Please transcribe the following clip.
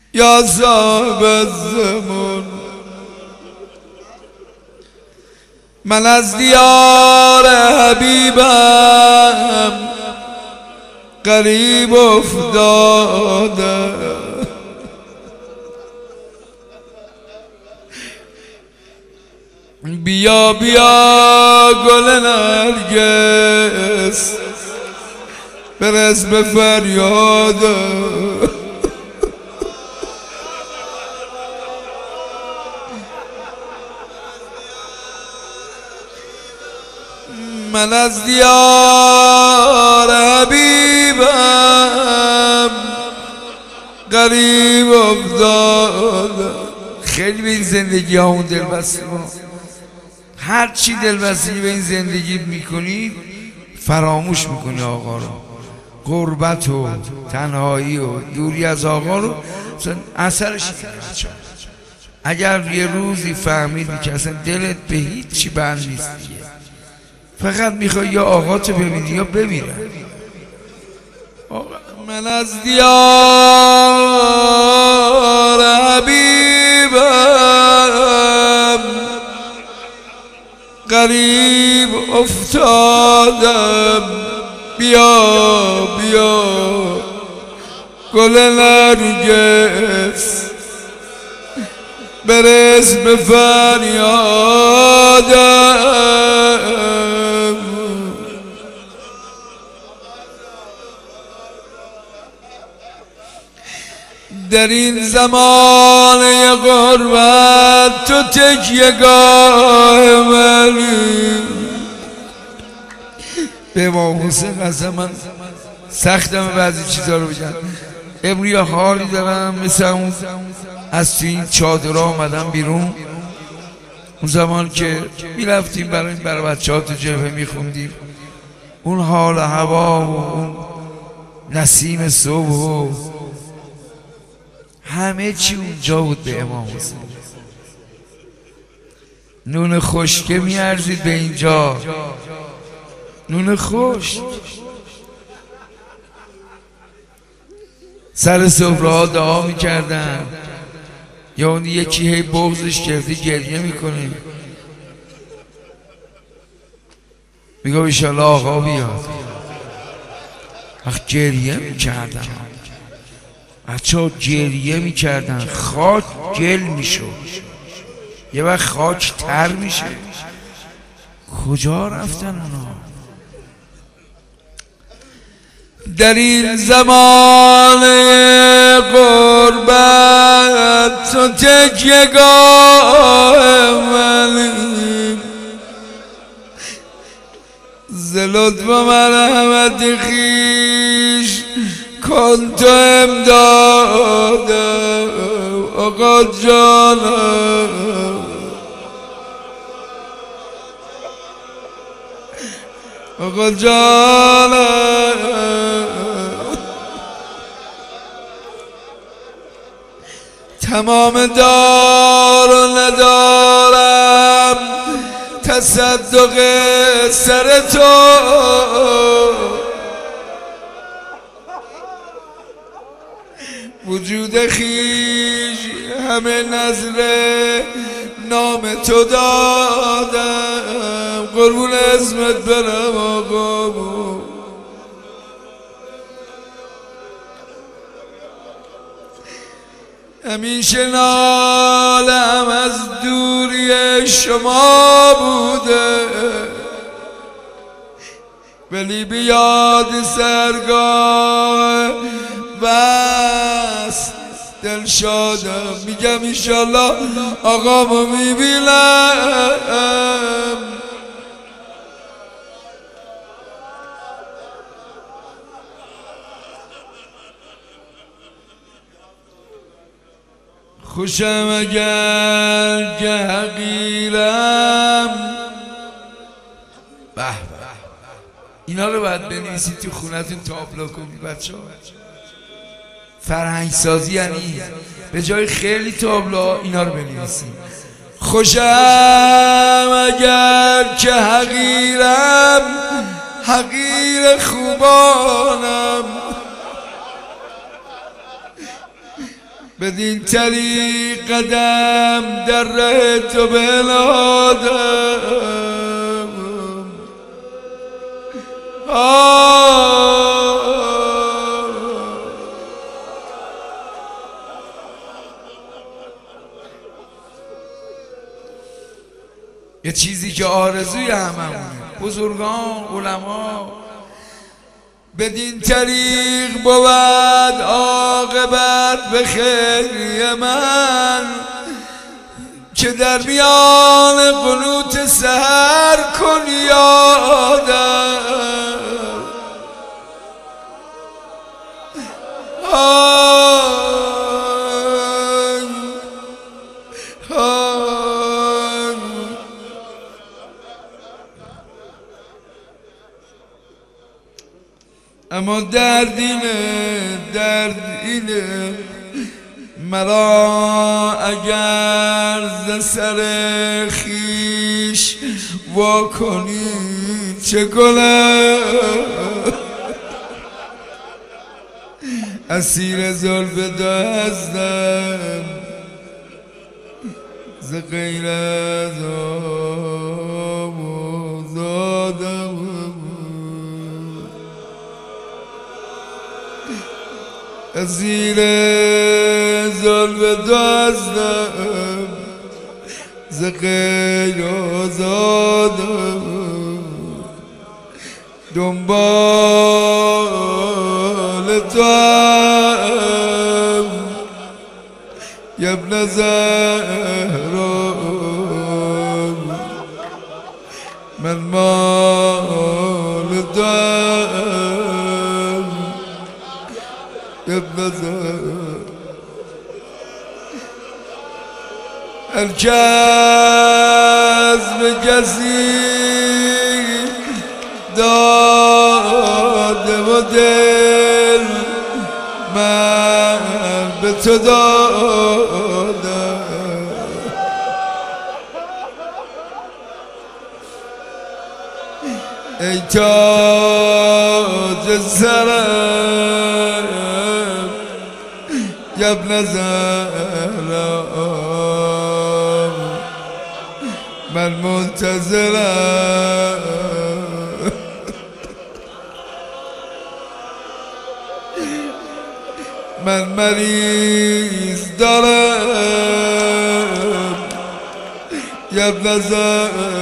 یا صاحب الزمان. من از دیار حبیبم غریب افتادم، بیا بیا گل نرگس برس به فریادم. من از دیار حبیبم غریب افتادم. خیلی به این زندگی همون دلبسته کن. هر چی دلبستگی به این زندگی میکنی فراموش میکنی آقا رو. غربت و تنهایی و دوری از آقا رو اثرش میکنی. اگر یه روزی فهمیدی که اصلا دلت به هیچی بند نیست، فقط میخوای یا آقا تو ببینی یا بمیرن. من از دیار حبیبم غریب افتادم، بیا بیا گل نرگس برس به فریادم. در این زمان غربت تو تکیه‌گاه منی. به امام حسین قسم من سختم بعضی چیزا رو بگم. امروز یه حالی دارم مثل اون از تو این چادرها آمدم بیرون. اون زمان که میرفتیم برای بچه ها تو جبهه میخوندیم، اون حال هوا و اون نسیم صبح و همه چی اونجا بود. به امام حسین نون خشکه میارزید به اینجا، نون خشک. سر سفره ها دعا میکردن، یا اون یکی هی بغضش گرفته گریه میکنه، میگه ایشالله آقا بیاد. وقت گریه میکردن بچه ها، گریه میکردن، خاک گل میشد، یه وقت خاک تر میشه. کجا رفتن اونا؟ در این زمان غربت تو تکیه‌گاه منی. ز لطف و مرحمت خویش کن تو امدادم آقا جانم، آقا جانم. تمام دار و ندارم تصدق سر تو، وجود خویش همه نذر نام تو دادم، قربون اسمت برم آقا. همیشه نالم از دوری شما بوده، ولی بیاد سرگاه بس دل شادم. میگم انشالله آقامو میبینم. خوشم اگر که حقیرم. به اینا رو باید بنویسید تو خونتون تابلو کنید بچه ها. فرهنگ سازی یعنی به جای خیلی تابلو اینا رو بنویسید. خوشم اگر که حقیرم، حقیر خوبانم، بدین طریق قدم در ره تو بنهادم. یه چیزی که آرزوی هممونه بزرگان علما، بدین طریق بود عاقبت به خیر من، که در میان قنوت سحر کن یادم. اما درد اینه مرا اگر ز سر خویش وا کنی چه کنم؟ اسیر زلف دستم ز غیر از آزادم. اسیر زلف دستم ز غیر آزادم. دنبال توام یا ابن زهرا، من مال توام یا ابن زهرا. هرکس به کسی داده و دل من به تو دادم. ای تاج سرم یا ابن زهرا، من منتظرم. من مریض دارم یا ابن زهرا،